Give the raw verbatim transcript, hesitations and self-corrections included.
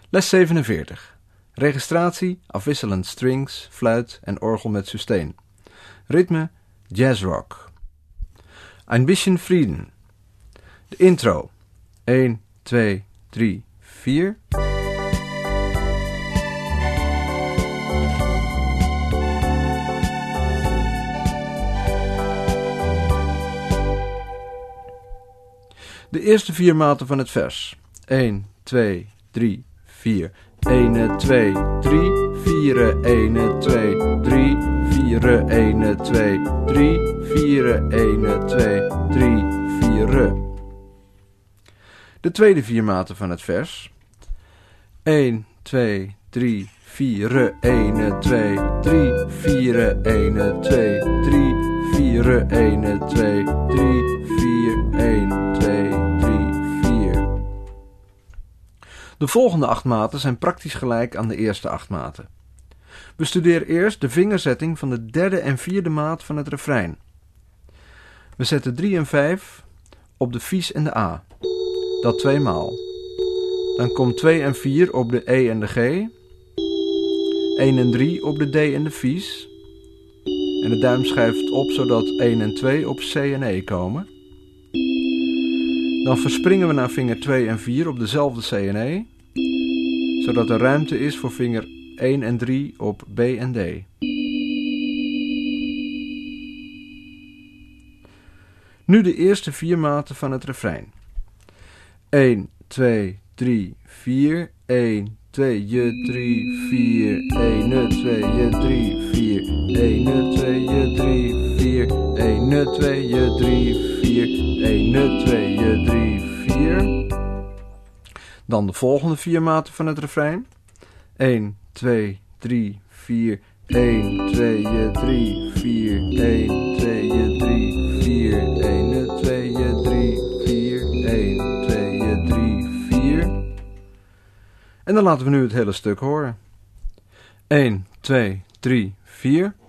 Les zevenenveertig. Registratie, afwisselend strings, fluit en orgel met sustain. Ritme, jazzrock. Ein bisschen Frieden. De intro. een, twee, drie, vier. De eerste vier maten van het vers. een, twee, drie, vier. een, twee, drie, vier, een, twee, drie, vier, een, twee, drie, vier, een, twee, drie, vier. De tweede vier maten van het vers. een, twee, drie, vier, een, twee, drie, vier, een, twee, drie, vier, een, twee, drie, vier, een, twee, drie, vier. De volgende acht maten zijn praktisch gelijk aan de eerste acht maten. We studeren eerst de vingerzetting van de derde en vierde maat van het refrein. We zetten drie en vijf op de vies en de A. Dat tweemaal. Dan komt twee en vier op de E en de G. een en drie op de D en de vies. En de duim schuift op zodat een en twee op C en E komen. Dan verspringen we naar vinger twee en vier op dezelfde C en E. Zodat er ruimte is voor vinger een en drie op B en D. Nu de eerste vier maten van het refrein. een, twee, drie, vier. een, twee, drie, vier. een, twee, drie, vier. een, twee, drie, vier. een, twee, drie, vier. een, twee, drie, vier. Dan de volgende vier maten van het refrein. een, twee, drie, vier. een, twee, drie, vier. een, twee, drie, vier. een, twee, drie, vier. een, twee, drie, vier. En dan laten we nu het hele stuk horen. een, twee, drie, vier.